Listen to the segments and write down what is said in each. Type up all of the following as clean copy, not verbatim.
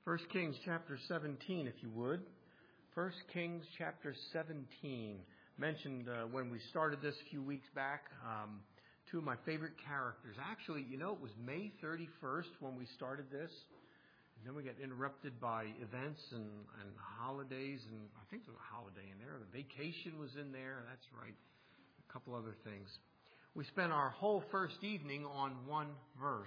1 Kings chapter 17, if you would. 1 Kings chapter 17. Mentioned when we started this a few weeks back, two of my favorite characters. Actually, it was May 31st when we started this. And then we got interrupted by events and holidays, and I think there was a holiday in there. The vacation was in there, that's right. A couple other things. We spent our whole first evening on one verse.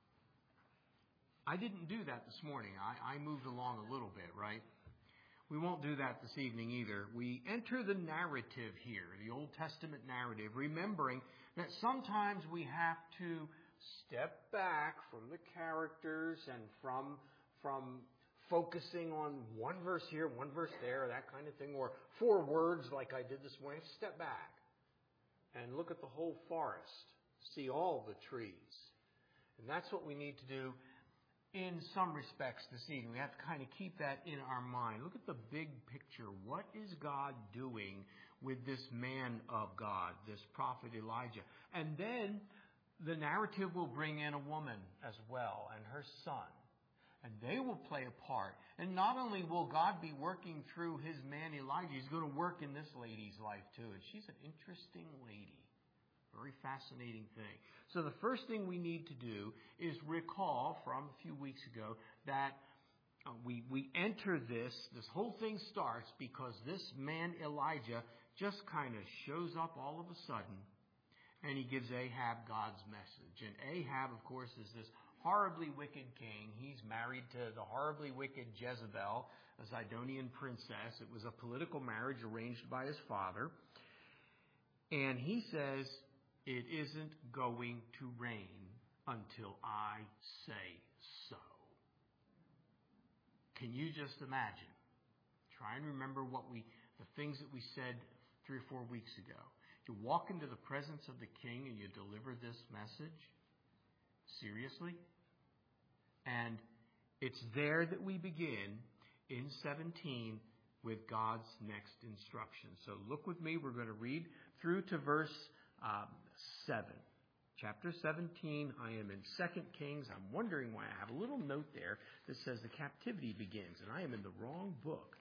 I didn't do that this morning. I moved along a little bit, right? We won't do that this evening either. We enter the narrative here, the Old Testament narrative, remembering that sometimes we have to step back from the characters and from focusing on one verse here, one verse there, that kind of thing, or four words like I did this morning. Step back and look at the whole forest, see all the trees. And that's what we need to do in some respects this evening. We have to kind of keep that in our mind. Look at the big picture. What is God doing with this man of God, this prophet Elijah? And then the narrative will bring in a woman as well and her son. And they will play a part. And not only will God be working through his man Elijah, he's going to work in this lady's life too. And she's an interesting lady. Very fascinating thing. So the first thing we need to do is recall from a few weeks ago that we enter this whole thing starts because this man Elijah just kind of shows up all of a sudden and he gives Ahab God's message. And Ahab, of course, is this horribly wicked king. He's married to the horribly wicked Jezebel, a Zidonian princess. It was a political marriage arranged by his father. And he says, it isn't going to rain until I say so. Can you just imagine? Try and remember the things that we said 3 or 4 weeks ago. You walk into the presence of the king and you deliver this message. Seriously? And it's there that we begin in 17 with God's next instruction. So look with me. We're going to read through to verse 7. Chapter 17, I am in 2 Kings. I'm wondering why I have a little note there that says the captivity begins, and I am in the wrong book.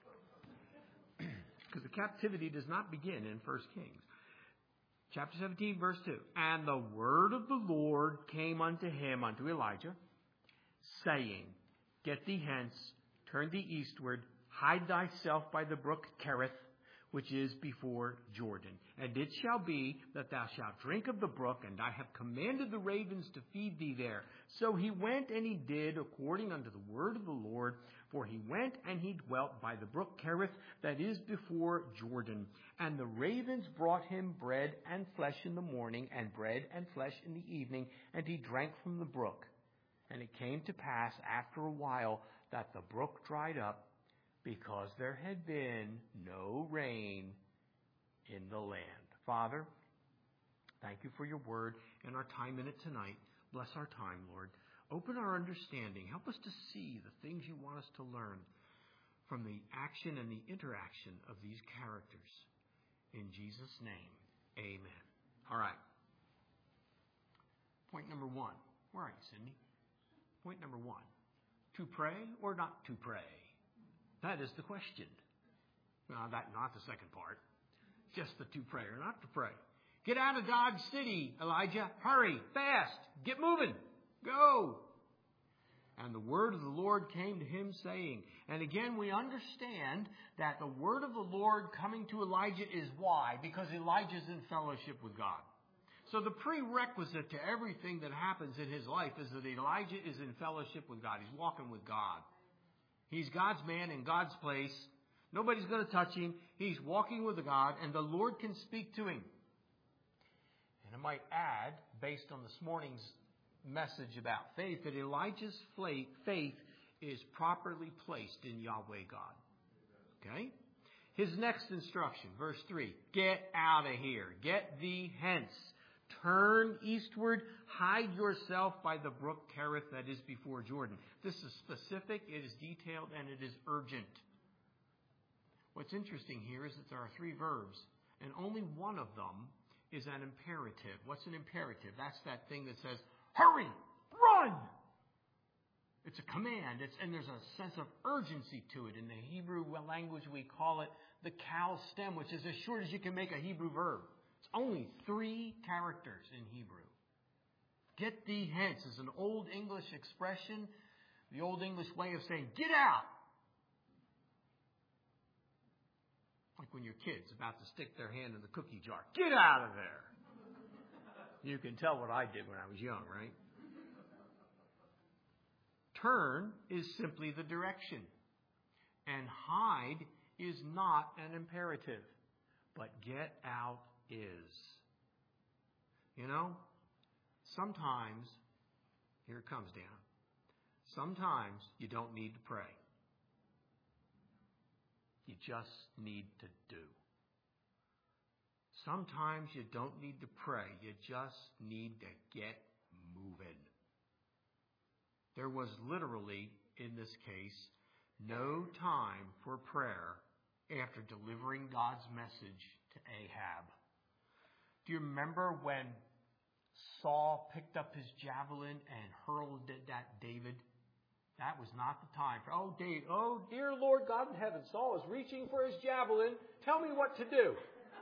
Because the captivity does not begin in 1 Kings. Chapter 17, verse 2. And the word of the Lord came unto him, unto Elijah, saying, Get thee hence, turn thee eastward, hide thyself by the brook Kerith, which is before Jordan. And it shall be that thou shalt drink of the brook, and I have commanded the ravens to feed thee there. So he went and he did according unto the word of the Lord, for he went and he dwelt by the brook Kerith, that is before Jordan. And the ravens brought him bread and flesh in the morning, and bread and flesh in the evening, and he drank from the brook. And it came to pass after a while that the brook dried up, because there had been no rain in the land. Father, thank you for your word and our time in it tonight. Bless our time, Lord. Open our understanding. Help us to see the things you want us to learn from the action and the interaction of these characters. In Jesus' name, amen. All right. Point number 1. Where are you, Cindy? Point number 1. To pray or not to pray? That is the question. Not the second part. Just the to pray or not to pray. Get out of Dodge City, Elijah. Hurry, fast, get moving, go. And the word of the Lord came to him saying, and again we understand that the word of the Lord coming to Elijah is why? Because Elijah's in fellowship with God. So the prerequisite to everything that happens in his life is that Elijah is in fellowship with God. He's walking with God. He's God's man in God's place. Nobody's going to touch him. He's walking with God, and the Lord can speak to him. And I might add, based on this morning's message about faith, that Elijah's faith is properly placed in Yahweh God. Okay? His next instruction, verse 3, Get out of here. Get thee hence. Turn eastward, hide yourself by the brook Kerith that is before Jordan. This is specific, it is detailed, and it is urgent. What's interesting here is that there are 3 verbs, and only one of them is an imperative. What's an imperative? That's that thing that says, hurry, run. It's a command. And there's a sense of urgency to it. In the Hebrew language, we call it the Kal stem, which is as short as you can make a Hebrew verb. It's only 3 characters in Hebrew. Get thee hence is an Old English expression, the Old English way of saying, get out. Like when your kid's about to stick their hand in the cookie jar. Get out of there. You can tell what I did when I was young, right? Turn is simply the direction. And hide is not an imperative. But get out is. You know, sometimes, here it comes, Dan. Sometimes you don't need to pray. You just need to do. Sometimes you don't need to pray. You just need to get moving. There was literally, in this case, no time for prayer after delivering God's message to Ahab. Do you remember when Saul picked up his javelin and hurled it at David? That was not the time for, oh, dear Lord God in heaven, Saul is reaching for his javelin. Tell me what to do.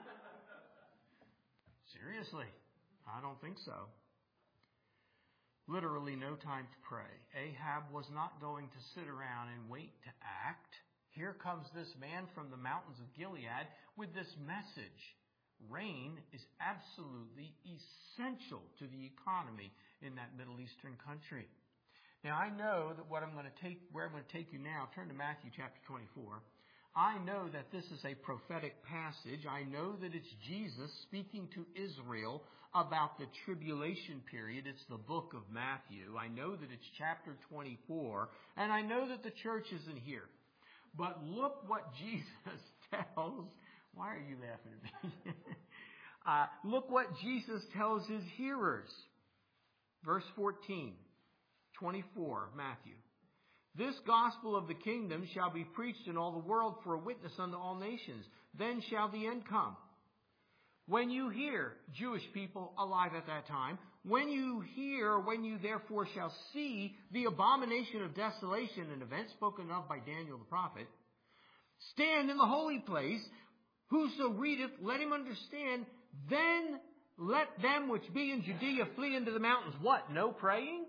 Seriously, I don't think so. Literally no time to pray. Ahab was not going to sit around and wait to act. Here comes this man from the mountains of Gilead with this message. Rain is absolutely essential to the economy in that Middle Eastern country. Now, I know that where I'm going to take you now, turn to Matthew chapter 24. I know that this is a prophetic passage. I know that it's Jesus speaking to Israel about the tribulation period. It's the book of Matthew. I know that it's chapter 24. And I know that the church isn't here. But look what Jesus tells. Why are you laughing at me? Look what Jesus tells his hearers. Verse 14. 24 of Matthew. This gospel of the kingdom shall be preached in all the world for a witness unto all nations. Then shall the end come. When you hear, Jewish people alive at that time, when you therefore shall see the abomination of desolation, an event spoken of by Daniel the prophet, stand in the holy place, whoso readeth, let him understand, then let them which be in Judea flee into the mountains. What? No praying?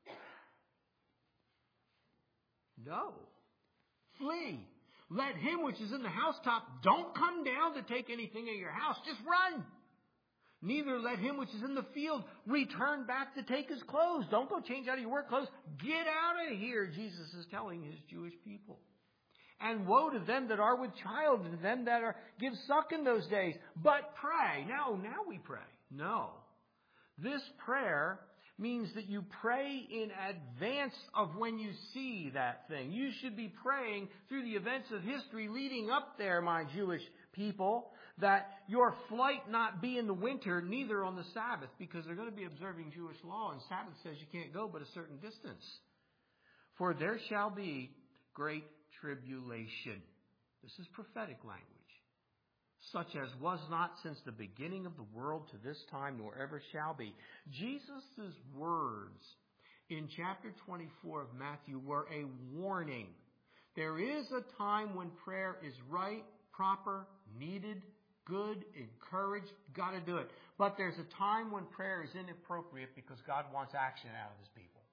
No. Flee. Let him which is in the housetop, don't come down to take anything in your house. Just run. Neither let him which is in the field return back to take his clothes. Don't go change out of your work clothes. Get out of here, Jesus is telling his Jewish people. And woe to them that are with child, and to them that give suck in those days. But pray. Now we pray. No. This prayer means that you pray in advance of when you see that thing. You should be praying through the events of history leading up there, my Jewish people, that your flight not be in the winter, neither on the Sabbath, because they're going to be observing Jewish law, and Sabbath says you can't go but a certain distance. For there shall be great tribulation. This is prophetic language. Such as was not since the beginning of the world to this time, nor ever shall be. Jesus' words in chapter 24 of Matthew were a warning. There is a time when prayer is right, proper, needed, good, encouraged, got to do it. But there's a time when prayer is inappropriate because God wants action out of his people.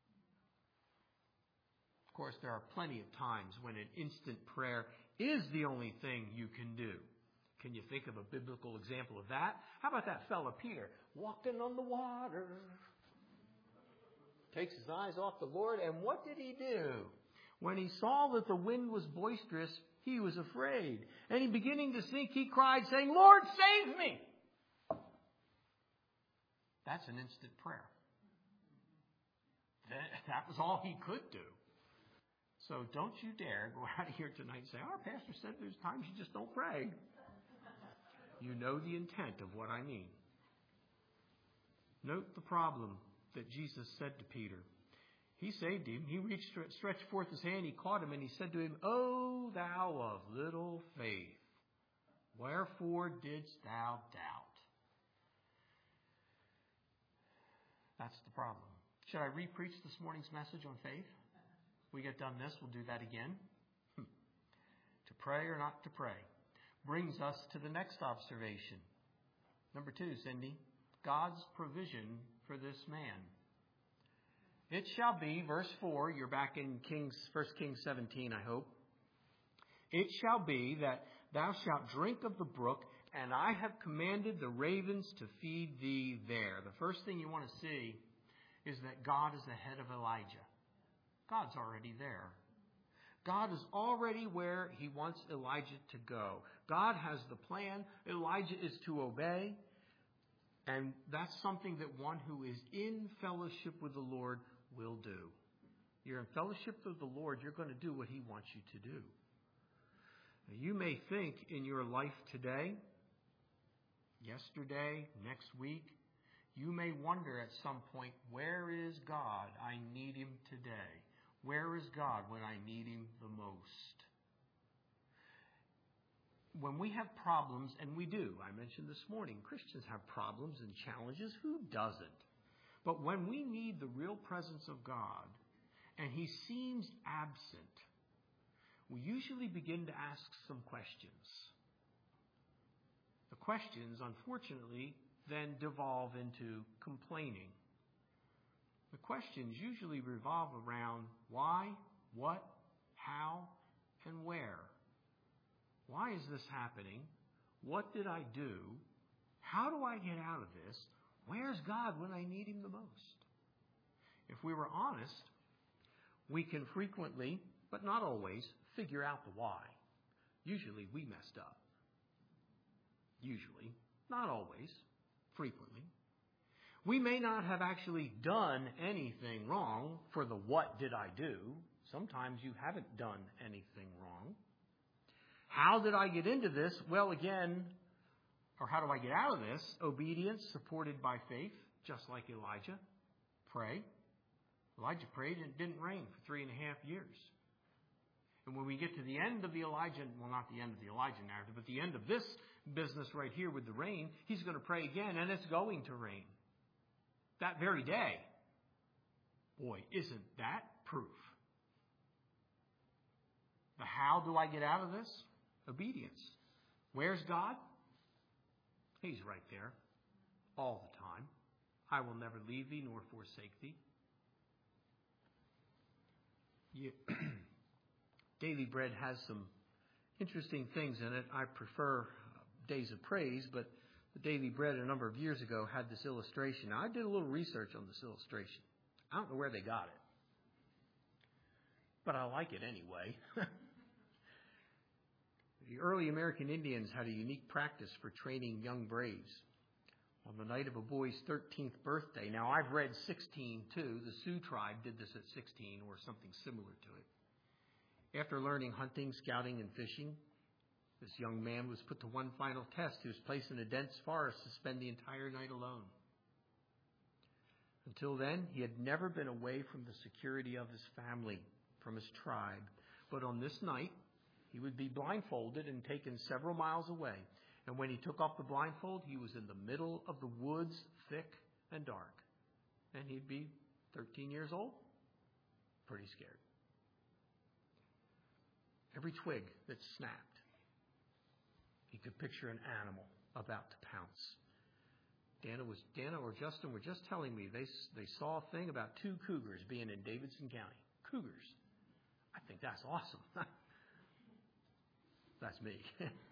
Of course, there are plenty of times when an instant prayer is the only thing you can do. Can you think of a biblical example of that? How about that fella Peter, walking on the water? Takes his eyes off the Lord, and what did he do? When he saw that the wind was boisterous, he was afraid. And he beginning to sink, he cried, saying, Lord, save me! That's an instant prayer. That was all he could do. So don't you dare go out of here tonight and say, our pastor said there's times you just don't pray. You know the intent of what I mean. Note the problem that Jesus said to Peter. He saved him. He stretched forth his hand. He caught him and he said to him, O thou of little faith, wherefore didst thou doubt? That's the problem. Should I re-preach this morning's message on faith? We get done this, we'll do that again. To pray or not to pray brings us to the next observation. Number 2, Cindy, God's provision for this man. It shall be, verse 4, you're back in 1 Kings 17, I hope. It shall be that thou shalt drink of the brook, and I have commanded the ravens to feed thee there. The first thing you want to see is that God is ahead of Elijah. God's already there. God is already where he wants Elijah to go. God has the plan. Elijah is to obey. And that's something that one who is in fellowship with the Lord will do. You're in fellowship with the Lord, you're going to do what he wants you to do. Now, you may think in your life today, yesterday, next week, you may wonder at some point, where is God? I need him today. Where is God when I need him the most? When we have problems, and we do, I mentioned this morning, Christians have problems and challenges. Who doesn't? But when we need the real presence of God, and he seems absent, we usually begin to ask some questions. The questions, unfortunately, then devolve into complaining. The questions usually revolve around why, what, how, and where. Why is this happening? What did I do? How do I get out of this? Where's God when I need him the most? If we were honest, we can frequently, but not always, figure out the why. Usually we messed up. Usually, not always, frequently. We may not have actually done anything wrong for the what did I do. Sometimes you haven't done anything wrong. How did I get into this? Well, again, or how do I get out of this? Obedience supported by faith, just like Elijah. Pray. Elijah prayed and it didn't rain for 3.5 years. And when we get to the end of the Elijah, well, not the end of the Elijah narrative, but the end of this business right here with the rain, he's going to pray again, and it's going to rain. That very day. Boy, isn't that proof? But how do I get out of this? Obedience. Where's God? He's right there all the time. I will never leave thee nor forsake thee. Daily Bread has some interesting things in it. I prefer Days of Praise, but the Daily Bread a number of years ago had this illustration. Now, I did a little research on this illustration. I don't know where they got it, but I like it anyway. The early American Indians had a unique practice for training young braves. On the night of a boy's 13th birthday, now I've read 16 too. The Sioux tribe did this at 16 or something similar to it. After learning hunting, scouting, and fishing, this young man was put to one final test. He was placed in a dense forest to spend the entire night alone. Until then, he had never been away from the security of his family, from his tribe. But on this night, he would be blindfolded and taken several miles away. And when he took off the blindfold, he was in the middle of the woods, thick and dark. And he'd be 13 years old, pretty scared. Every twig that snapped, he could picture an animal about to pounce. Dana or Justin were just telling me they saw a thing about 2 cougars being in Davidson County. Cougars. I think that's awesome. That's me.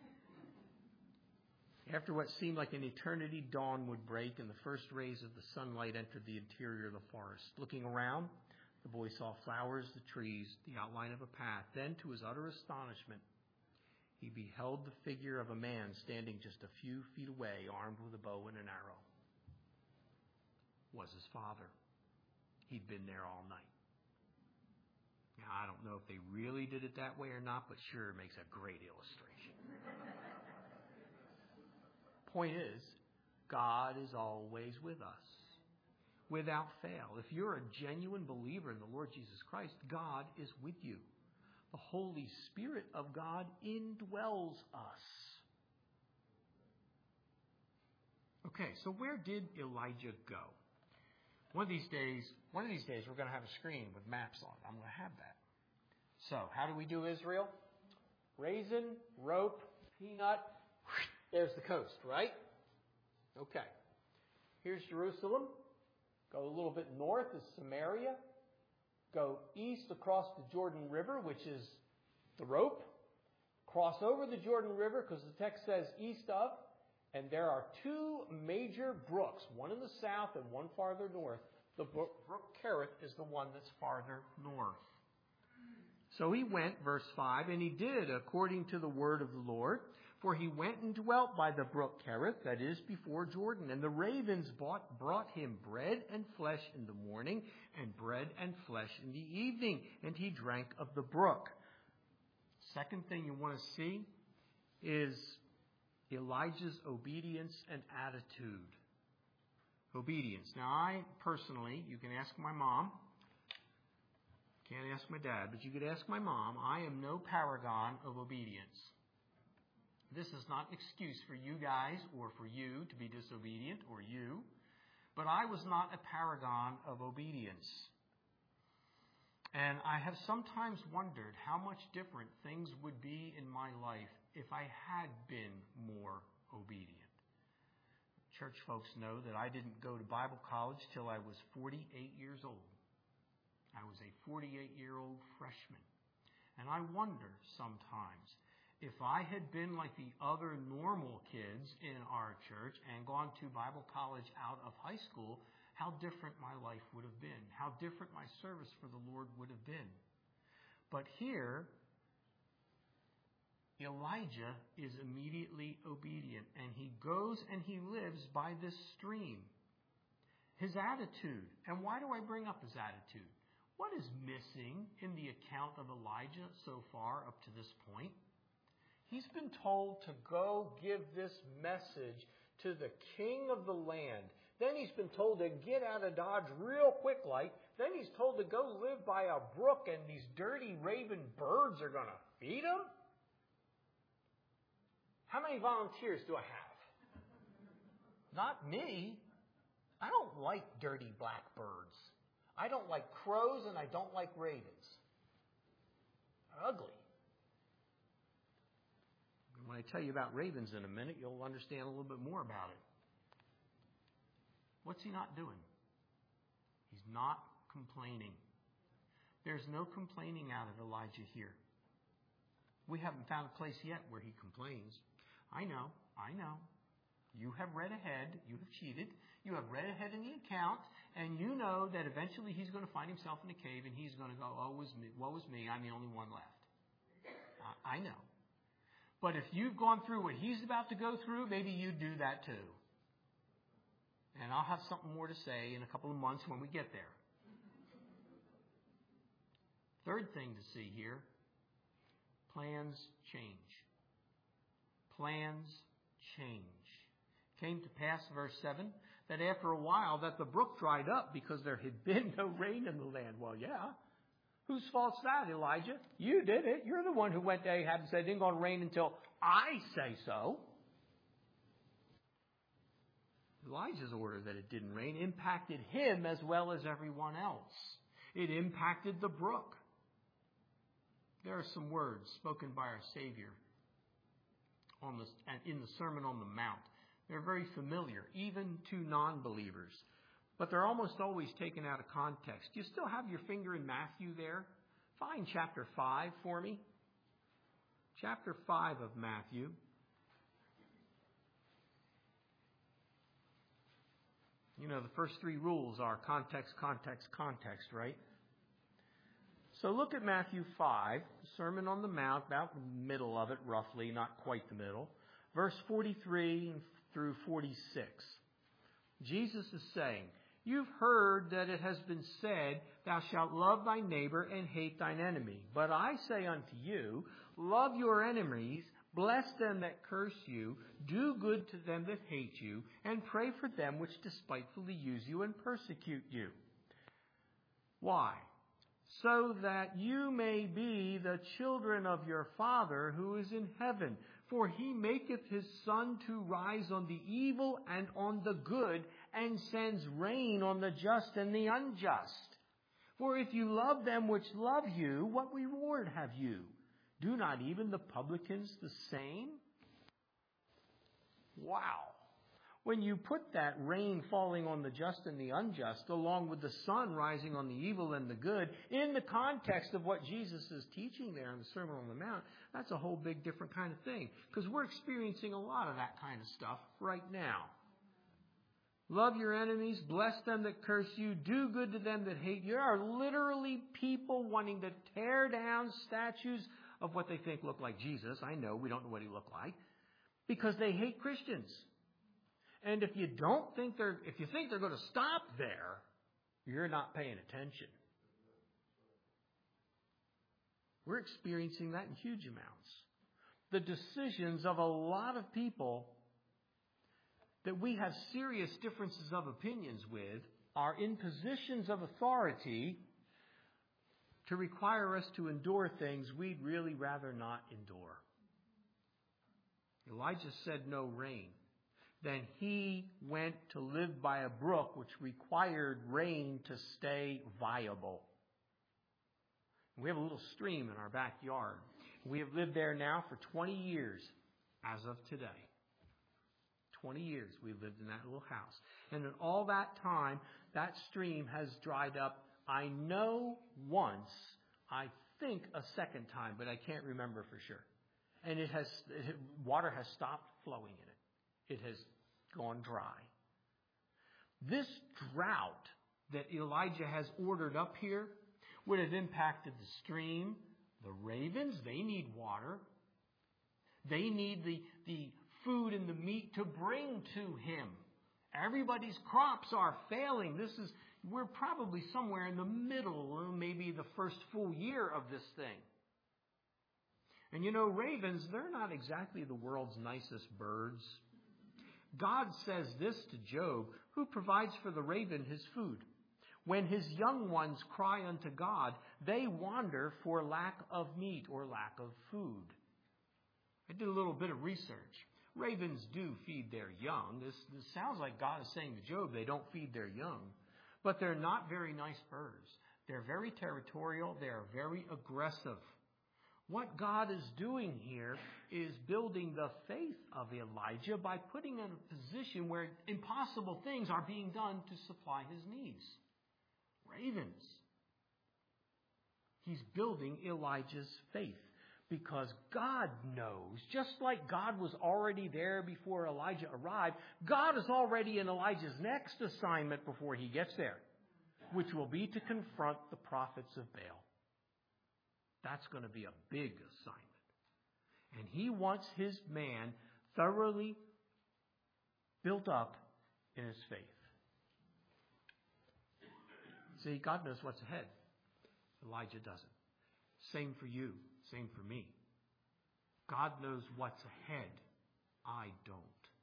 After what seemed like an eternity, dawn would break and the first rays of the sunlight entered the interior of the forest. Looking around, the boy saw flowers, the trees, the outline of a path. Then, to his utter astonishment, he beheld the figure of a man standing just a few feet away, armed with a bow and an arrow. Was his father. He'd been there all night. Now, I don't know if they really did it that way or not, but sure, it makes a great illustration. Point is, God is always with us, without fail. If you're a genuine believer in the Lord Jesus Christ, God is with you. The Holy Spirit of God indwells us. Okay, so where did Elijah go? One of these days we're going to have a screen with maps on it. I'm going to have that. So, how do we do Israel? Raisin, rope, peanut. There's the coast, right? Okay. Here's Jerusalem. Go a little bit north is Samaria. Go east across the Jordan River, which is the rope. Cross over the Jordan River, because the text says east of. And there are two major brooks, one in the south and one farther north. The brook Kerith is the one that's farther north. So he went, verse 5, and he did according to the word of the Lord. For he went and dwelt by the brook Kerith, that is, before Jordan. And the ravens brought him bread and flesh in the morning, and bread and flesh in the evening. And he drank of the brook. Second thing you want to see is Elijah's obedience and attitude. Obedience. Now, I personally, you can ask my mom. Can't ask my dad, but you could ask my mom. I am no paragon of obedience. This is not an excuse for you guys or for you to be disobedient or you, but I was not a paragon of obedience. And I have sometimes wondered how much different things would be in my life if I had been more obedient. Church folks know that I didn't go to Bible college till I was 48 years old. I was a 48-year-old freshman. And I wonder sometimes, if I had been like the other normal kids in our church and gone to Bible college out of high school, how different my life would have been, how different my service for the Lord would have been. But here, Elijah is immediately obedient, and he goes and he lives by this stream. His attitude, and why do I bring up his attitude? What is missing in the account of Elijah so far up to this point? He's been told to go give this message to the king of the land. Then he's been told to get out of Dodge real quick like. Then he's told to go live by a brook and these dirty raven birds are going to feed him. How many volunteers do I have? Not me. I don't like dirty black birds. I don't like crows and I don't like ravens. They're ugly. When I tell you about ravens in a minute, you'll understand a little bit more about it. What's he not doing? He's not complaining. There's no complaining out of Elijah here. We haven't found a place yet where he complains. I know. You have read ahead. You have cheated. You have read ahead in the account, and you know that eventually he's going to find himself in a cave, and he's going to go, woe is me, I'm the only one left. I know. But if you've gone through what he's about to go through, maybe you do that too. And I'll have something more to say in a couple of months when we get there. Third thing to see here, plans change. Plans change. Came to pass, verse 7, that after a while that the brook dried up because there had been no rain in the land. Well, yeah. Whose fault's that, Elijah? You did it. You're the one who went to Ahab and said, it ain't going to rain until I say so. Elijah's order that it didn't rain impacted him as well as everyone else. It impacted the brook. There are some words spoken by our Savior in the Sermon on the Mount. They're very familiar, even to non-believers. But they're almost always taken out of context. Do you still have your finger in Matthew there? Find chapter 5 for me. Chapter 5 of Matthew. You know, the first three rules are context, context, context, right? So look at Matthew 5, the Sermon on the Mount, about the middle of it, roughly, not quite the middle. Verse 43 through 46. Jesus is saying, you've heard that it has been said, thou shalt love thy neighbor and hate thine enemy. But I say unto you, love your enemies, bless them that curse you, do good to them that hate you, and pray for them which despitefully use you and persecute you. Why? So that you may be the children of your Father who is in heaven. For he maketh his sun to rise on the evil and on the good, and sends rain on the just and the unjust. For if you love them which love you, what reward have you? Do not even the publicans the same? Wow. When you put that rain falling on the just and the unjust, along with the sun rising on the evil and the good, in the context of what Jesus is teaching there in the Sermon on the Mount, that's a whole big different kind of thing. Because we're experiencing a lot of that kind of stuff right now. Love your enemies, bless them that curse you, do good to them that hate you. There are literally people wanting to tear down statues of what they think look like Jesus. I know, we don't know what he looked like. Because they hate Christians. And if you think they're going to stop there, you're not paying attention. We're experiencing that in huge amounts. The decisions of a lot of people that we have serious differences of opinions with are in positions of authority to require us to endure things we'd really rather not endure. Elijah said no rain. Then he went to live by a brook which required rain to stay viable. We have a little stream in our backyard. We have lived there now for 20 years as of today. 20 years we've lived in that little house. And in all that time, that stream has dried up, I know once, I think a second time, but I can't remember for sure. And water has stopped flowing in it. It has gone dry. This drought that Elijah has ordered up here would have impacted the stream, the ravens. They need water. They need the food and the meat to bring to him. Everybody's crops are failing. We're probably somewhere in the middle, maybe the first full year of this thing. And ravens, they're not exactly the world's nicest birds. God says this to Job, who provides for the raven his food. When his young ones cry unto God, they wander for lack of meat or lack of food. I did a little bit of research. Ravens do feed their young. This sounds like God is saying to Job they don't feed their young. But they're not very nice birds. They're very territorial. They're very aggressive. What God is doing here is building the faith of Elijah by putting him in a position where impossible things are being done to supply his needs. Ravens. He's building Elijah's faith because God knows, just like God was already there before Elijah arrived, God is already in Elijah's next assignment before he gets there, which will be to confront the prophets of Baal. That's going to be a big assignment. And he wants his man thoroughly built up in his faith. See, God knows what's ahead. Elijah doesn't. Same for you. Same for me. God knows what's ahead. I don't.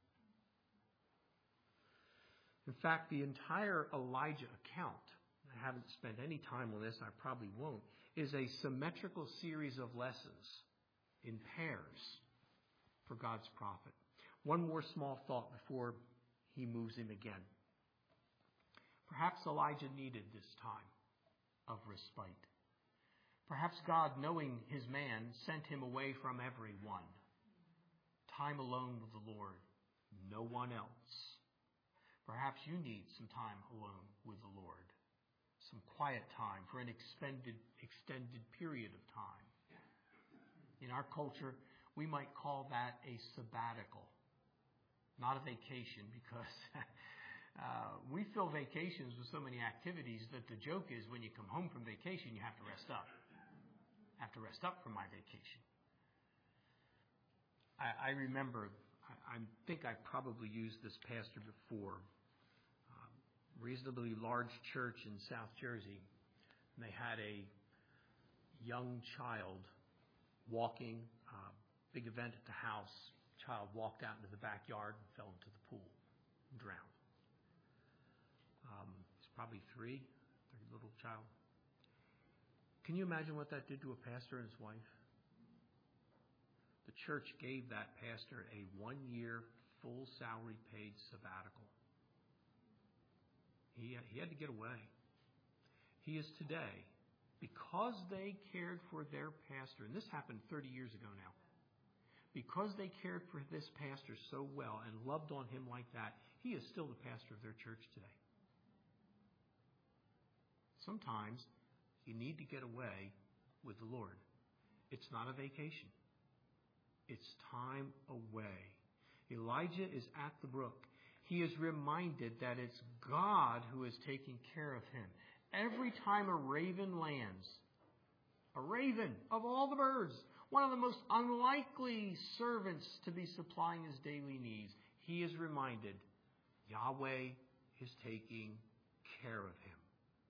In fact, the entire Elijah account, I haven't spent any time on this, I probably won't, is a symmetrical series of lessons in pairs for God's prophet. One more small thought before he moves him again. Perhaps Elijah needed this time of respite. Perhaps God, knowing his man, sent him away from everyone. Time alone with the Lord, no one else. Perhaps you need some time alone with the Lord. Some quiet time for an extended period of time. In our culture, we might call that a sabbatical, not a vacation, because we fill vacations with so many activities that the joke is when you come home from vacation, you have to rest up. I have to rest up from my vacation. I remember, I think I probably used this pastor before. Reasonably large church in South Jersey. And they had a young child walking, big event at the house. Child walked out into the backyard and fell into the pool and drowned. He's probably 3, little child. Can you imagine what that did to a pastor and his wife? The church gave that pastor a 1-year full salary paid sabbatical. He had to get away. he is today, because they cared for their pastor, and this happened 30 years ago now, because they cared for this pastor so well and loved on him like that, he is still the pastor of their church today. Sometimes you need to get away with the Lord. It's not a vacation. It's time away. Elijah is at the brook. He is reminded that it's God who is taking care of him. Every time a raven lands, a raven of all the birds, one of the most unlikely servants to be supplying his daily needs, he is reminded Yahweh is taking care of him.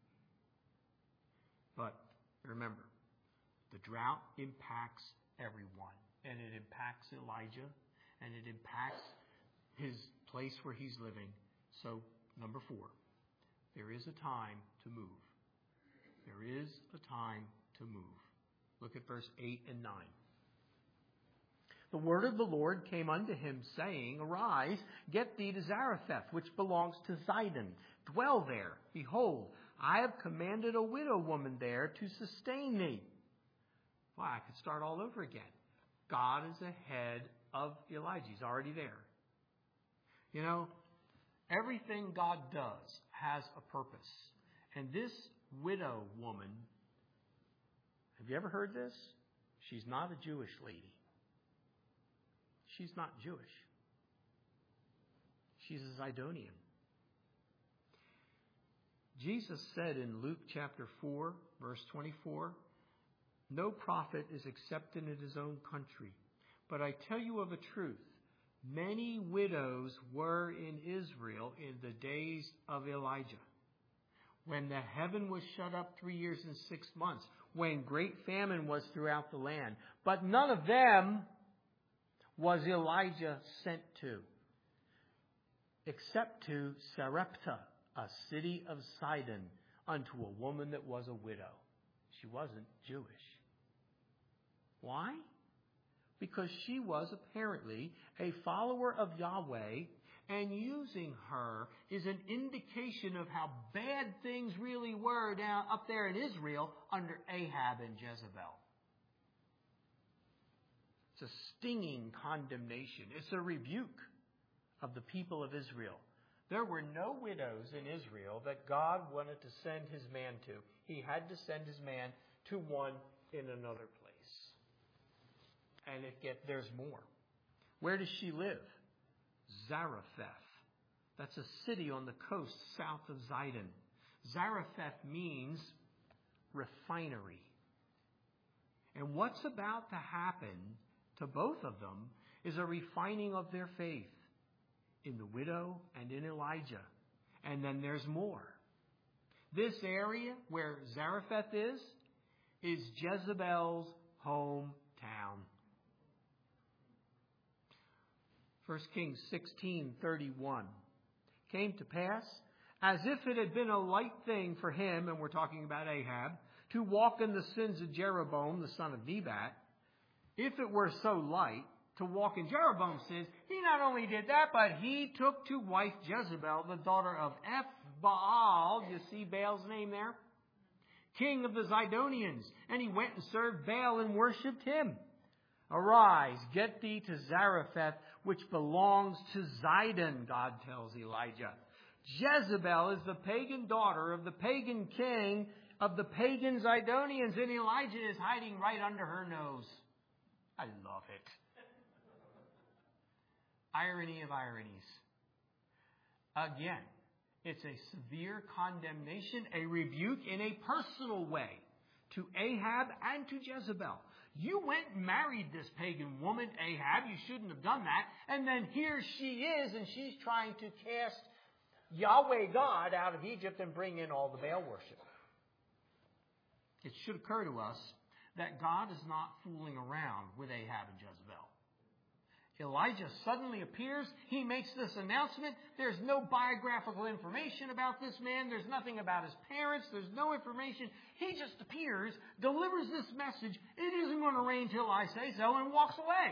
But remember, the drought impacts everyone. And it impacts Elijah. And it impacts his place where he's living. So, number 4, there is a time to move. There is a time to move. Look at verse 8 and 9. The word of the Lord came unto him, saying, Arise, get thee to Zarephath, which belongs to Zidon. Dwell there. Behold, I have commanded a widow woman there to sustain thee. Well, I could start all over again. God is ahead of Elijah. He's already there. You know, everything God does has a purpose. And this widow woman, have you ever heard this? She's not a Jewish lady. She's not Jewish. She's a Zidonian. Jesus said in Luke chapter 4, verse 24, No prophet is accepted in his own country. But I tell you of a truth, many widows were in Israel in the days of Elijah, when the heaven was shut up 3 years and 6 months, when great famine was throughout the land. But none of them was Elijah sent to, except to Sarepta, a city of Sidon, unto a woman that was a widow. She wasn't Jewish. Why? Because she was apparently a follower of Yahweh, and using her is an indication of how bad things really were down up there in Israel under Ahab and Jezebel. It's a stinging condemnation. It's a rebuke of the people of Israel. There were no widows in Israel that God wanted to send his man to. He had to send his man to one in another place. And there's more. Where does she live? Zarephath. That's a city on the coast south of Zidon. Zarephath means refinery. And what's about to happen to both of them is a refining of their faith in the widow and in Elijah. And then there's more. This area where Zarephath is Jezebel's hometown. 1 Kings 16:31. Came to pass, as if it had been a light thing for him, and we're talking about Ahab, to walk in the sins of Jeroboam, the son of Nebat. If it were so light to walk in Jeroboam's sins, he not only did that, but he took to wife Jezebel, the daughter of Ethbaal. You see Baal's name there? King of the Zidonians. And he went and served Baal and worshipped him. Arise, get thee to Zarephath, which belongs to Zidon, God tells Elijah. Jezebel is the pagan daughter of the pagan king of the pagan Zidonians, and Elijah is hiding right under her nose. I love it. Irony of ironies. Again, it's a severe condemnation, a rebuke in a personal way to Ahab and to Jezebel. You went and married this pagan woman, Ahab. You shouldn't have done that. And then here she is, and she's trying to cast Yahweh God out of Egypt and bring in all the Baal worship. It should occur to us that God is not fooling around with Ahab and Jezebel. Elijah suddenly appears. He makes this announcement. There's no biographical information about this man. There's nothing about his parents. There's no information. He just appears, delivers this message. It isn't going to rain till I say so, and walks away.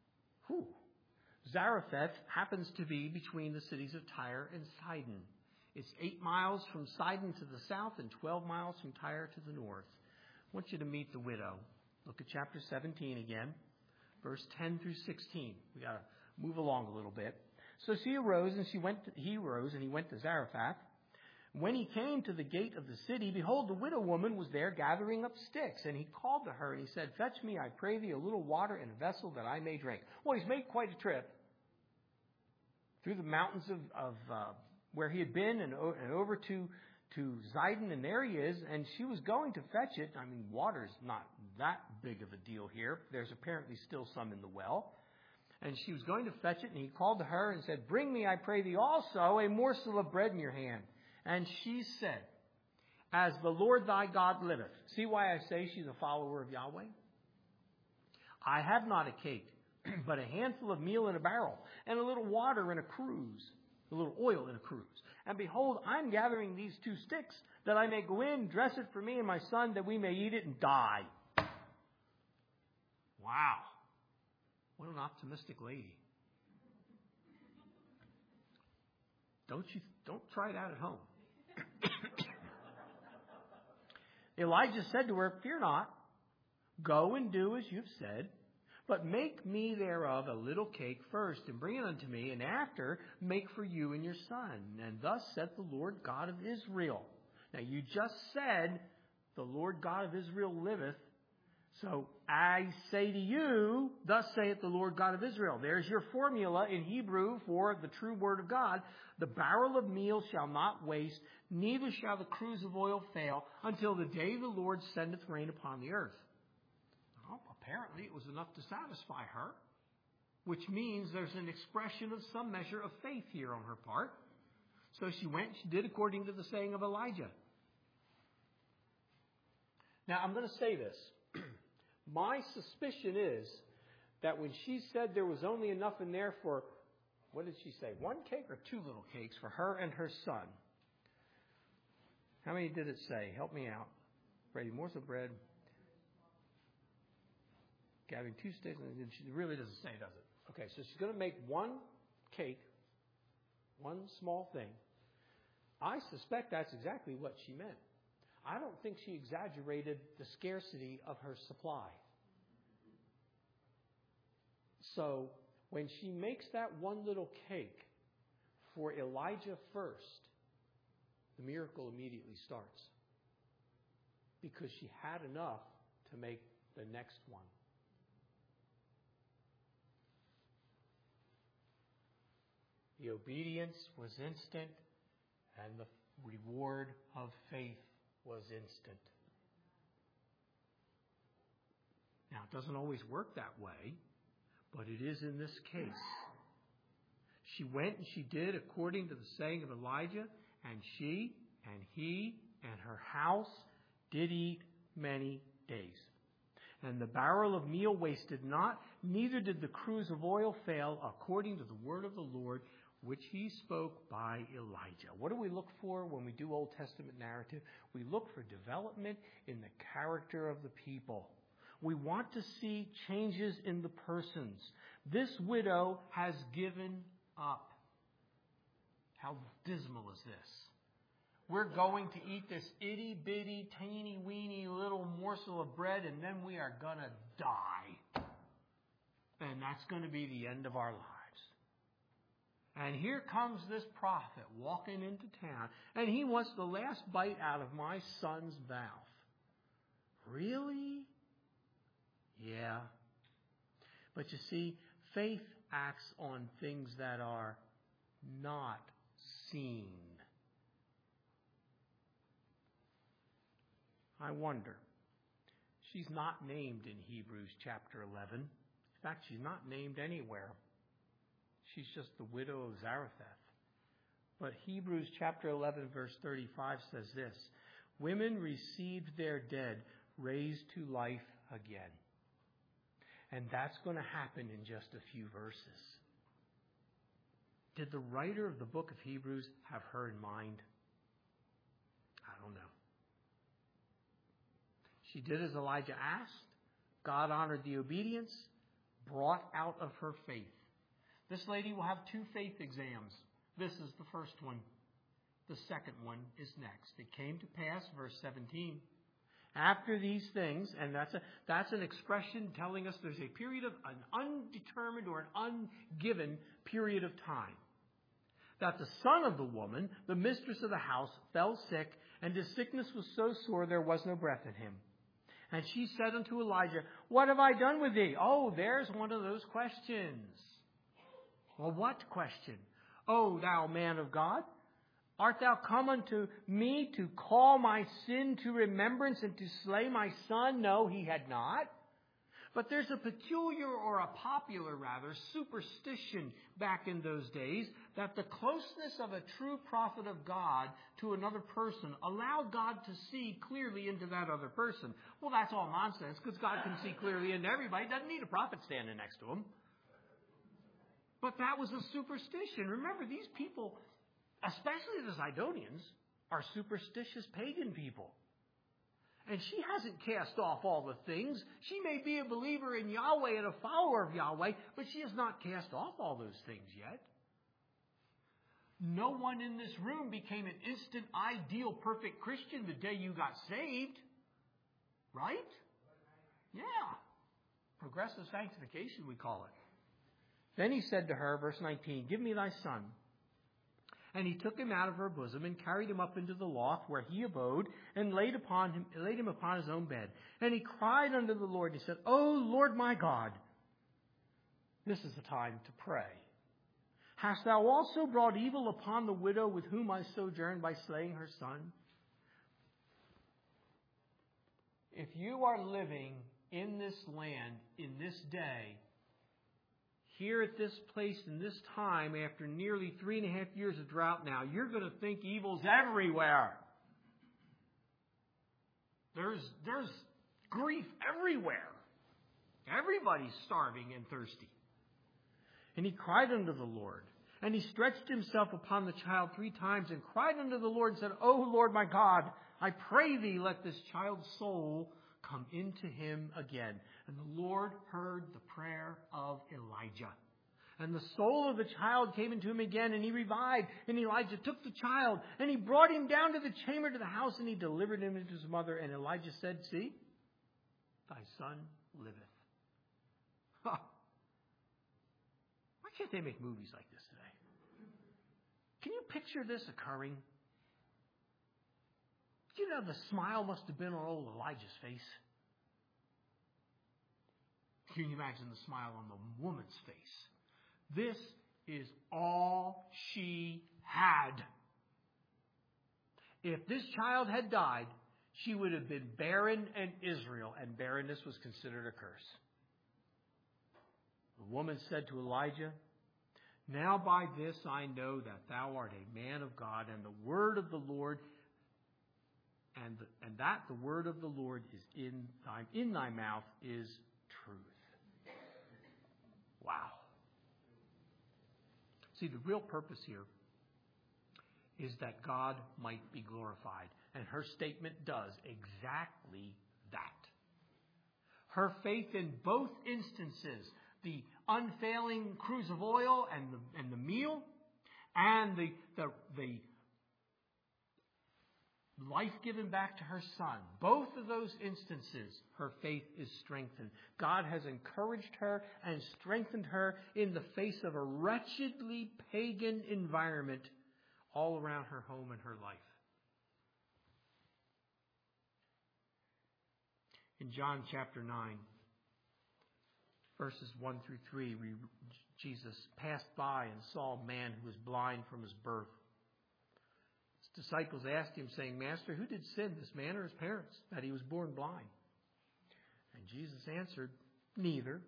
Zarephath happens to be between the cities of Tyre and Sidon. It's 8 miles from Sidon to the south and 12 miles from Tyre to the north. I want you to meet the widow. Look at chapter 17 again, verse 10 through 16. We got to move along a little bit. So he arose and he went to Zarephath. When he came to the gate of the city, behold, the widow woman was there gathering up sticks. And he called to her and he said, Fetch me, I pray thee, a little water in a vessel that I may drink. Well, he's made quite a trip through the mountains of where he had been and over to Zidon, and there he is, and she was going to fetch it. I mean, water's not that big of a deal here. There's apparently still some in the well. And she was going to fetch it, and he called to her and said, Bring me, I pray thee, also a morsel of bread in your hand. And she said, As the Lord thy God liveth. See why I say she's a follower of Yahweh? I have not a cake, but a handful of meal in a barrel, and a little water in a cruse, a little oil in a cruse. And behold, I'm gathering these 2 sticks, that I may go in, dress it for me and my son, that we may eat it and die. Wow. What an optimistic lady. Don't try that at home. Elijah said to her, Fear not, go and do as you've said, but make me thereof a little cake first, and bring it unto me, and after make for you and your son. And thus saith the Lord God of Israel. Now you just said, the Lord God of Israel liveth. So I say to you, thus saith the Lord God of Israel. There's your formula in Hebrew for the true word of God. The barrel of meal shall not waste, neither shall the cruse of oil fail, until the day the Lord sendeth rain upon the earth. Well, apparently it was enough to satisfy her, which means there's an expression of some measure of faith here on her part. So she went, she did according to the saying of Elijah. Now I'm going to say this. My suspicion is that when she said there was only enough in there for, what did she say, 1 cake or 2 little cakes for her and her son? How many did it say? Help me out. Brady, morsel of bread. Gathering 2 sticks. It really doesn't say, does it? Okay, so she's going to make 1 cake, 1 small thing. I suspect that's exactly what she meant. I don't think she exaggerated the scarcity of her supply. So when she makes that 1 little cake for Elijah first, the miracle immediately starts. Because she had enough to make the next one. The obedience was instant, and the reward of faith was instant. Now, it doesn't always work that way, but it is in this case. She went and she did according to the saying of Elijah, and she and he and her house did eat many days. And the barrel of meal wasted not, neither did the cruse of oil fail, according to the word of the Lord, which he spoke by Elijah. What do we look for when we do Old Testament narrative? We look for development in the character of the people. We want to see changes in the persons. This widow has given up. How dismal is this? We're going to eat this itty-bitty, teeny-weeny little morsel of bread, and then we are going to die. And that's going to be the end of our lives. And here comes this prophet walking into town, and he wants the last bite out of my son's mouth. Really? Yeah. But you see, faith acts on things that are not seen. I wonder. She's not named in Hebrews chapter 11. In fact, she's not named anywhere. She's just the widow of Zarephath. But Hebrews chapter 11 verse 35 says this: Women received their dead raised to life again. And that's going to happen in just a few verses. Did the writer of the book of Hebrews have her in mind? I don't know. She did as Elijah asked. God honored the obedience, brought out of her faith. This lady will have 2 faith exams. This is the first one. the second one is next. It came to pass, verse 17, after these things, and that's an expression telling us there's a period of an undetermined or an ungiven period of time, that the son of the woman, the mistress of the house, fell sick, and his sickness was so sore there was no breath in him. And she said unto Elijah, what have I done with thee? Oh, there's one of those questions. Well, what question? O thou man of God, art thou come unto me to call my sin to remembrance and to slay my son? No, he had not. But there's a peculiar, or a popular rather, superstition back in those days that the closeness of a true prophet of God to another person allowed God to see clearly into that other person. Well, that's all nonsense, because God can see clearly into everybody. He doesn't need a prophet standing next to him. But that was a superstition. Remember, these people, especially the Zidonians, are superstitious pagan people. And she hasn't cast off all the things. She may be a believer in Yahweh and a follower of Yahweh, but she has not cast off all those things yet. No one in this room became an instant, ideal, perfect Christian the day you got saved. Right? Yeah. Progressive sanctification, we call it. Then he said to her, verse 19, give me thy son. And he took him out of her bosom and carried him up into the loft where he abode and laid him upon his own bed. And he cried unto the Lord and he said, O Lord my God, this is the time to pray. Hast thou also brought evil upon the widow with whom I sojourn by slaying her son? If you are living in this land in this day, here at this place in this time, after nearly 3.5 years of drought now, you're going to think evil's everywhere. There's grief everywhere. Everybody's starving and thirsty. And he cried unto the Lord. And he stretched himself upon the child 3 times and cried unto the Lord and said, O Lord my God, I pray thee, let this child's soul come into him again. And the Lord heard the prayer of Elijah. And the soul of the child came into him again, and he revived. And Elijah took the child, and he brought him down to the chamber to the house, and he delivered him into his mother. And Elijah said, see, thy son liveth. Huh. Why can't they make movies like this today? Can you picture this occurring? You know, the smile must have been on old Elijah's face. Can you imagine the smile on the woman's face? This is all she had. If this child had died, she would have been barren in Israel, and barrenness was considered a curse. The woman said to Elijah, now by this I know that thou art a man of God, and the word of the Lord and that the word of the Lord is in thy mouth is truth. Wow. See, the real purpose here is that God might be glorified. And her statement does exactly that. Her faith in both instances, the unfailing cruse of oil and the meal, and the life given back to her son. Both of those instances, her faith is strengthened. God has encouraged her and strengthened her in the face of a wretchedly pagan environment all around her home and her life. In John chapter 9, verses 1 through 3, Jesus passed by and saw a man who was blind from his birth. His disciples asked him, saying, Master, who did sin, this man or his parents, that he was born blind? And Jesus answered, Neither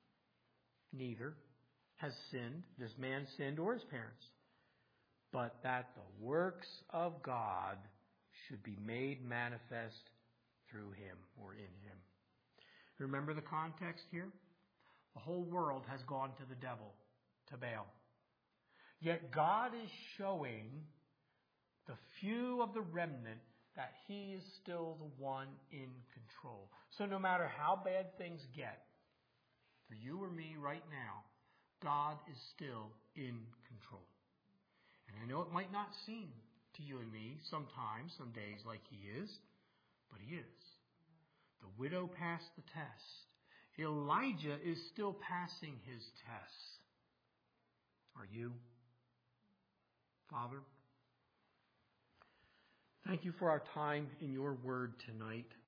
has sinned, this man sinned or his parents, but that the works of God should be made manifest through him or in him. Remember the context here? The whole world has gone to the devil, to Baal. Yet God is showing the few of the remnant that he is still the one in control. So no matter how bad things get, for you or me right now, God is still in control. And I know it might not seem to to you and me sometimes, some days like he is, but he is. The widow passed the test. Elijah is still passing his tests. Are you? Father, thank you for our time in your word tonight.